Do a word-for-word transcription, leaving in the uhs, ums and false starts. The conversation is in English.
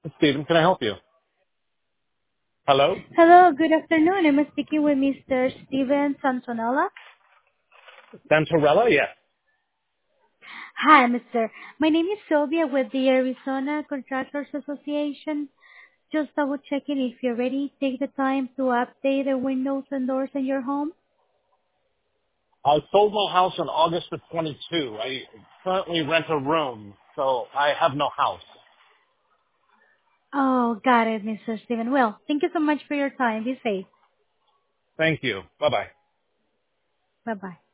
Steven, can I help you? Hello? Hello, good afternoon. I'm speaking with Mister Steven Santonella. Santorella? Yes. Hi, Mister My name is Sylvia with the Arizona Contractors Association. Just double checking if you're ready. Take the time to update the windows and doors in your home. I sold my house on August the twenty-second. I currently rent a room, so I have no house. Oh, got it, Mister Steven. Well, thank you so much for your time. Be safe. Thank you. Bye-bye. Bye-bye.